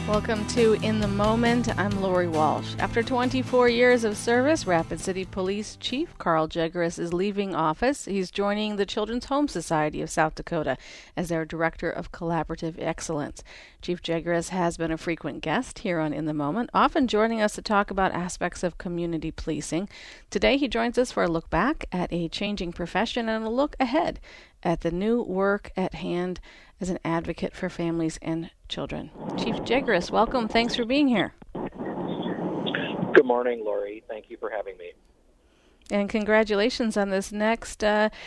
Welcome to In the Moment. I'm Lori Walsh. After 24 years of service, Rapid City Police Chief Carl Jegaris is leaving office. He's joining the Children's Home Society of South Dakota as their Director of Collaborative Excellence. Chief Jegaris has been a frequent guest here on In the Moment, often joining us to talk about aspects of community policing. Today he joins us for a look back at a changing profession and a look ahead at the new work at hand as an advocate for families and children. Chief Jegaris, welcome. Thanks for being here. Good morning, Lori. Thank you for having me. And congratulations on this next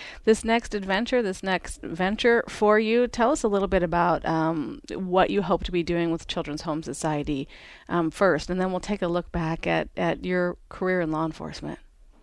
venture for you. Tell us a little bit about what you hope to be doing with Children's Home Society first, and then we'll take a look back at your career in law enforcement.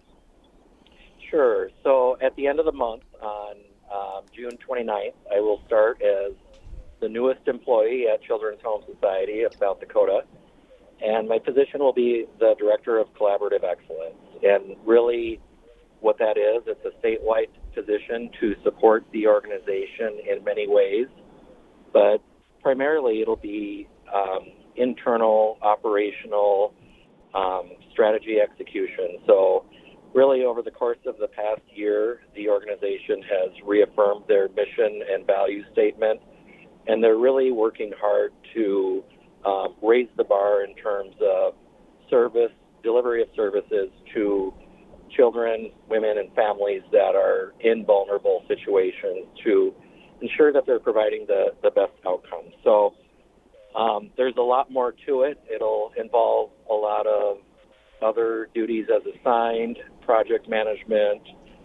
Sure. So at the end of the month, on June 29th, I will start as the newest employee at Children's Home Society of South Dakota, and my position will be the Director of Collaborative Excellence. And really what that is, it's a statewide position to support the organization in many ways, but primarily it'll be internal, operational, strategy execution. So really, over the course of the past year, the organization has reaffirmed their mission and value statement, and they're really working hard to raise the bar in terms of delivery of services to children, women, and families that are in vulnerable situations to ensure that they're providing the best outcomes. So there's a lot more to it. It'll involve a lot of other duties as assigned, project management,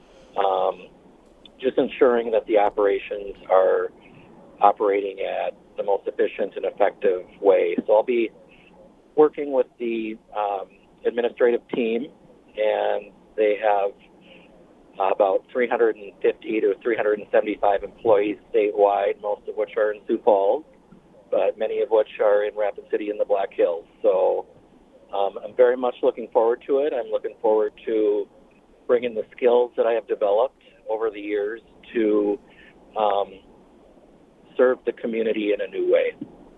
just ensuring that the operations are operating at the most efficient and effective way. So I'll be working with the administrative team, and they have about 350 to 375 employees statewide, most of which are in Sioux Falls, but many of which are in Rapid City and the Black Hills. So I'm very much looking forward to it. I'm looking forward to bringing the skills that I have developed over the years to serve the community in a new way.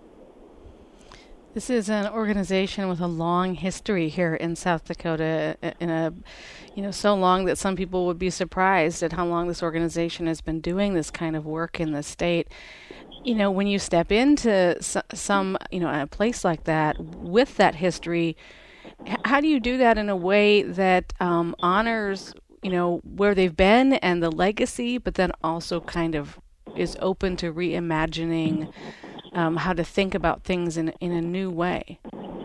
This is an organization with a long history here in South Dakota, so long that some people would be surprised at how long this organization has been doing this kind of work in the state. When you step into a place like that with that history, how do you do that in a way that honors, where they've been and the legacy, but then also kind of is open to reimagining how to think about things in a new way?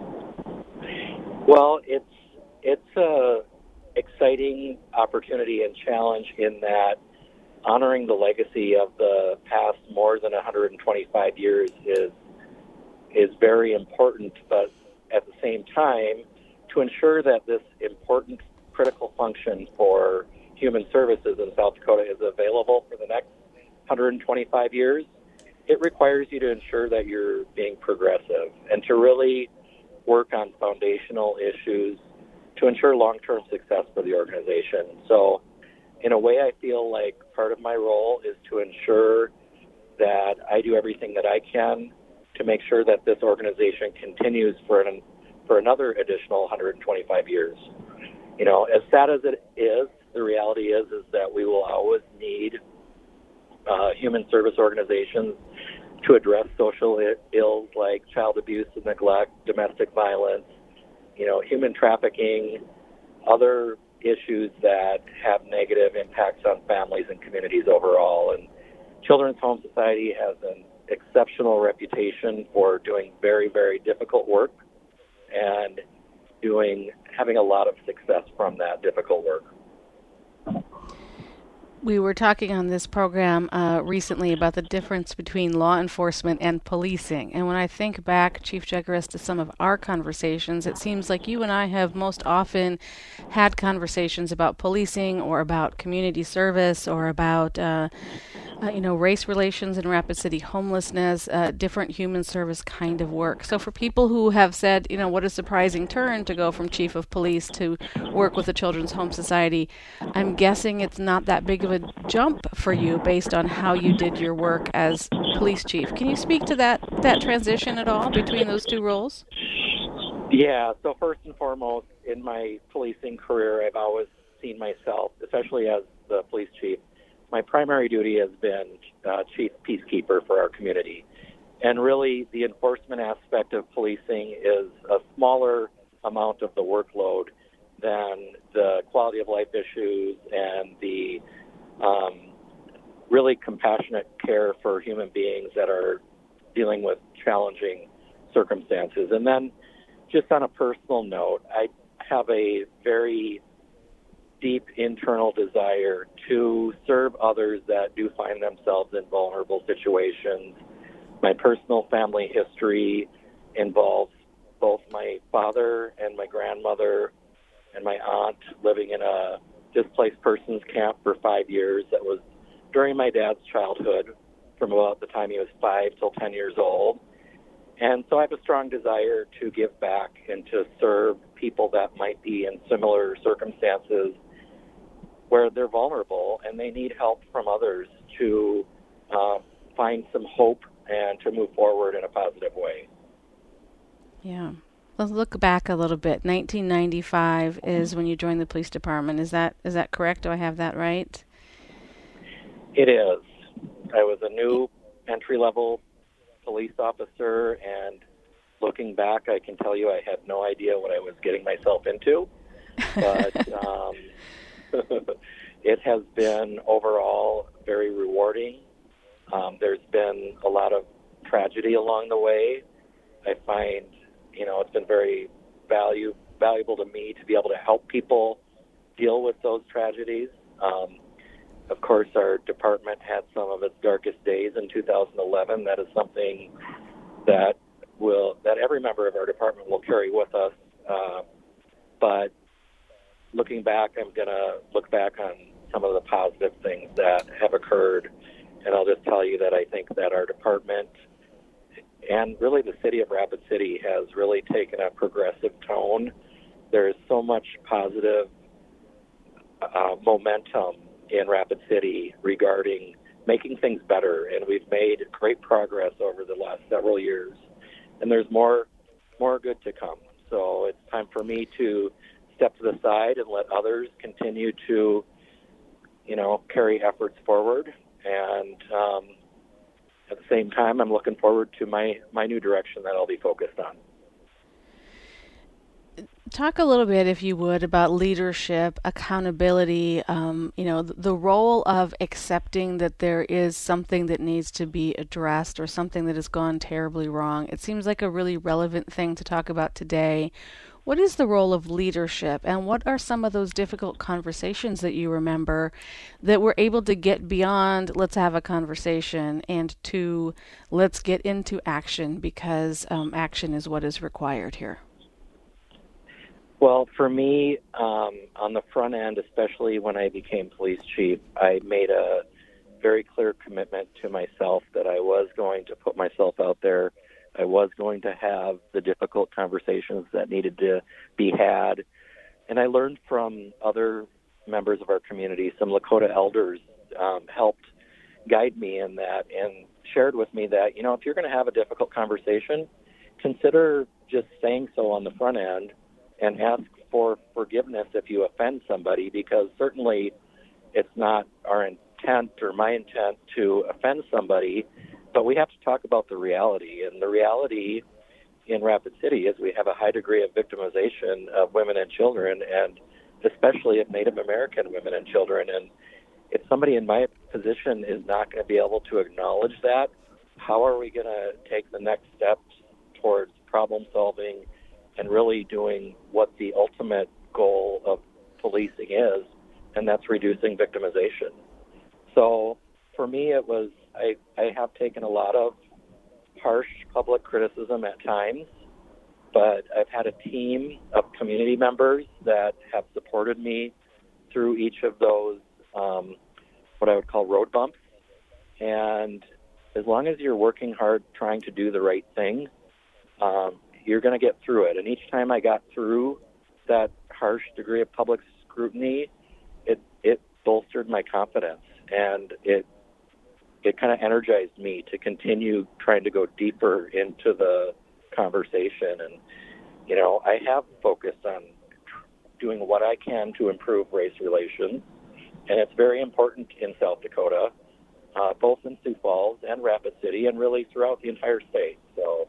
Well, it's a exciting opportunity and challenge in that honoring the legacy of the past more than 125 years is very important, but at the same time, to ensure that this important critical function for human services in South Dakota is available for the next 125 years, it requires you to ensure that you're being progressive and to really work on foundational issues to ensure long-term success for the organization. So in a way, I feel like part of my role is to ensure that I do everything that I can to make sure that this organization continues for another additional 125 years. As sad as it is, the reality is that we will always need human service organizations to address social ills like child abuse and neglect, domestic violence, human trafficking, other issues that have negative impacts on families and communities overall. And Children's Home Society has an exceptional reputation for doing very, very difficult work and having a lot of success from that difficult work. We were talking on this program recently about the difference between law enforcement and policing. And when I think back, Chief Jegaris, to some of our conversations, it seems like you and I have most often had conversations about policing or about community service or about race relations in Rapid City, homelessness, different human service kind of work. So for people who have said, what a surprising turn to go from chief of police to work with the Children's Home Society, I'm guessing it's not that big of a jump for you based on how you did your work as police chief. Can you speak to that transition at all between those two roles? Yeah, so first and foremost, in my policing career, I've always seen myself, especially as the police chief, my primary duty has been chief peacekeeper for our community. And really, the enforcement aspect of policing is a smaller amount of the workload than the quality of life issues and the really compassionate care for human beings that are dealing with challenging circumstances. And then, just on a personal note, I have a very deep internal desire to serve others that do find themselves in vulnerable situations. My personal family history involves both my father and my grandmother and my aunt living in a displaced persons camp for 5 years. That was during my dad's childhood, from about the time he was 5 till 10 years old. And so I have a strong desire to give back and to serve people that might be in similar circumstances where they're vulnerable and they need help from others to find some hope and to move forward in a positive way. Yeah. Let's look back a little bit. 1995 is when you joined the police department. Is that correct? Do I have that right? It is. I was a new entry-level police officer, and looking back, I can tell you I had no idea what I was getting myself into. But it has been overall very rewarding. There's been a lot of tragedy along the way. I find, it's been very valuable to me to be able to help people deal with those tragedies. Of course, our department had some of its darkest days in 2011. That is something that every member of our department will carry with us. But looking back, I'm going to look back on some of the positive things that have occurred. And I'll just tell you that I think that our department and really the city of Rapid City has really taken a progressive tone. There is so much positive momentum in Rapid City regarding making things better, and we've made great progress over the last several years. And there's more good to come. So it's time for me to step to the side and let others continue to, carry efforts forward. And at the same time, I'm looking forward to my new direction that I'll be focused on. Talk a little bit, if you would, about leadership, accountability, the role of accepting that there is something that needs to be addressed or something that has gone terribly wrong. It seems like a really relevant thing to talk about today. What is the role of leadership, and what are some of those difficult conversations that you remember that we're able to get beyond, let's have a conversation, and to let's get into action, because action is what is required here? Well, for me, on the front end, especially when I became police chief, I made a very clear commitment to myself that I was going to put myself out there. I was going to have the difficult conversations that needed to be had. And I learned from other members of our community. Some Lakota elders helped guide me in that and shared with me that, if you're going to have a difficult conversation, consider just saying so on the front end and ask for forgiveness if you offend somebody, because certainly it's not our intent or my intent to offend somebody, but we have to talk about the reality. And the reality in Rapid City is we have a high degree of victimization of women and children, and especially of Native American women and children. And if somebody in my position is not going to be able to acknowledge that, how are we going to take the next steps towards problem solving and really doing what the ultimate goal of policing is, and that's reducing victimization? So for me, it was, I have taken a lot of harsh public criticism at times, but I've had a team of community members that have supported me through each of those, what I would call road bumps. And as long as you're working hard trying to do the right thing, you're going to get through it. And each time I got through that harsh degree of public scrutiny, it bolstered my confidence, and it kind of energized me to continue trying to go deeper into the conversation. And, I have focused on doing what I can to improve race relations, and it's very important in South Dakota, both in Sioux Falls and Rapid City, and really throughout the entire state. So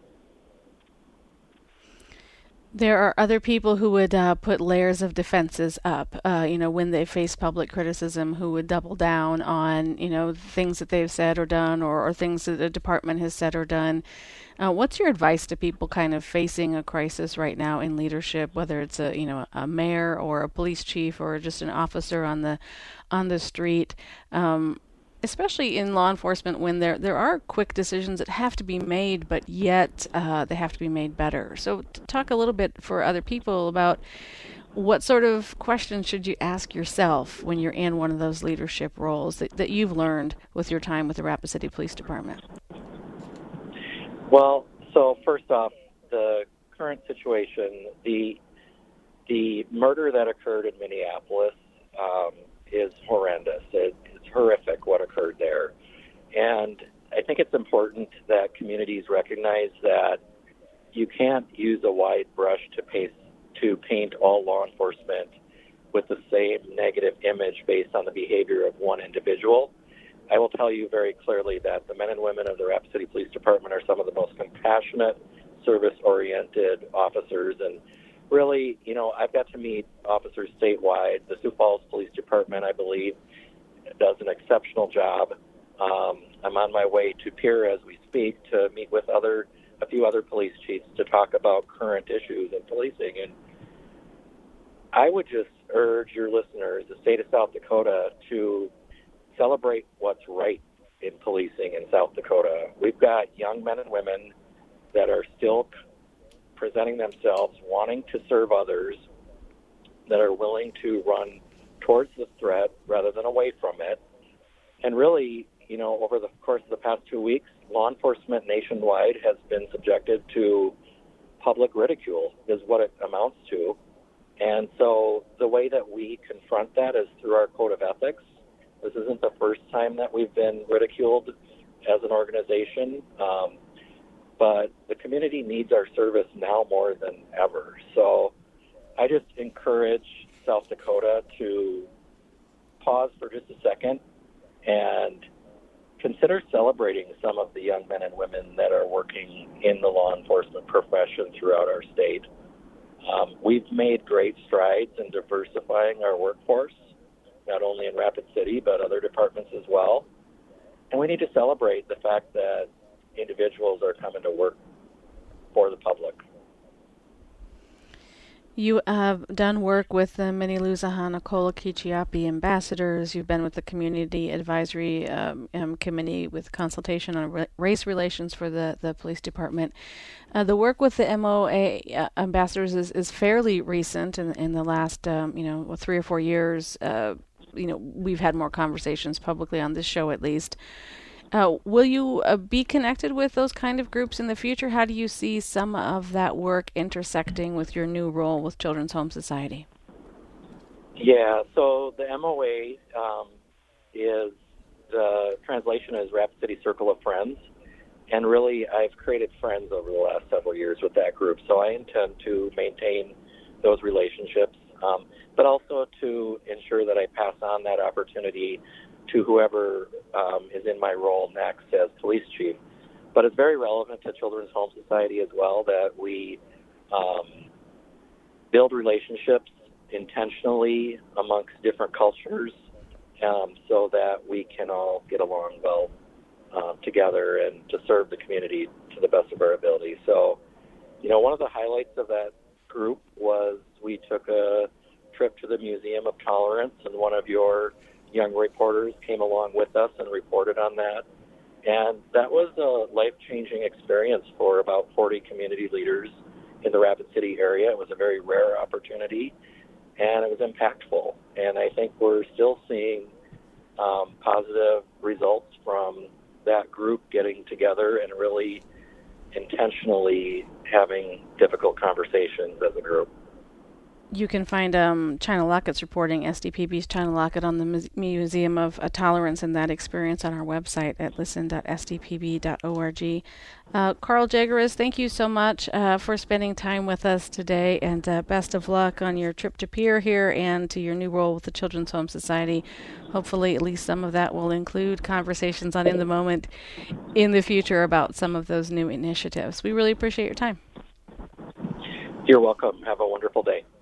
there are other people who would put layers of defenses up, when they face public criticism, who would double down on, things that they've said or done, or things that the department has said or done. What's your advice to people kind of facing a crisis right now in leadership, whether it's a mayor or a police chief or just an officer on the street? Especially in law enforcement, when there are quick decisions that have to be made, but yet they have to be made better. So talk a little bit for other people about what sort of questions should you ask yourself when you're in one of those leadership roles that you've learned with your time with the Rapid City Police Department. Well, so first off, the current situation, the murder that occurred in Minneapolis is horrendous. It's horrific what occurred there. And I think it's important that communities recognize that you can't use a wide brush to paint all law enforcement with the same negative image based on the behavior of one individual. I will tell you very clearly that the men and women of the Rapid City Police Department are some of the most compassionate, service-oriented officers. And really, I've got to meet officers statewide. The Sioux Falls Police Department, I believe, does an exceptional job. I'm on my way to Pierre as we speak to meet with a few other police chiefs to talk about current issues in policing. And I would just urge your listeners, the state of South Dakota, to celebrate what's right in policing in South Dakota. We've got young men and women that are still presenting themselves, wanting to serve others, that are willing to run towards the threat rather than away from it. And really, over the course of the past 2 weeks, law enforcement nationwide has been subjected to public ridicule, is what it amounts to. And so the way that we confront that is through our code of ethics. This isn't the first time that we've been ridiculed as an organization, but the community needs our service now more than ever. So I just encourage South Dakota to pause for just a second and consider celebrating some of the young men and women that are working in the law enforcement profession throughout our state. We've made great strides in diversifying our workforce, not only in Rapid City, but other departments as well. And we need to celebrate the fact that individuals are coming to work for the public. You have done work with the Miniluzahana-Kola Kichiapi ambassadors. You've been with the Community Advisory Committee with consultation on race relations for the police department. The work with the MOA ambassadors is fairly recent in the last 3 or 4 years. We've had more conversations publicly on this show, at least. Will you be connected with those kind of groups in the future? How do you see some of that work intersecting with your new role with Children's Home Society? Yeah, so the MOA is, the translation is Rapid City Circle of Friends. And really, I've created friends over the last several years with that group. So I intend to maintain those relationships, but also to ensure that I pass on that opportunity to whoever is in my role next as police chief. But it's very relevant to Children's Home Society as well that we build relationships intentionally amongst different cultures so that we can all get along well together and to serve the community to the best of our ability. So, one of the highlights of that group was we took a trip to the Museum of Tolerance, and one of your young reporters came along with us and reported on that. And that was a life-changing experience for about 40 community leaders in the Rapid City area. It was a very rare opportunity, and it was impactful. And I think we're still seeing positive results from group getting together and really intentionally having difficult conversations as a group. You can find China Lockett's reporting, SDPB's China Lockett, on the Museum of Tolerance and that experience on our website at listen.sdpb.org. Carl Jageres, thank you so much for spending time with us today, and best of luck on your trip to Pierre here and to your new role with the Children's Home Society. Hopefully at least some of that will include conversations on In the Moment in the future about some of those new initiatives. We really appreciate your time. You're welcome. Have a wonderful day.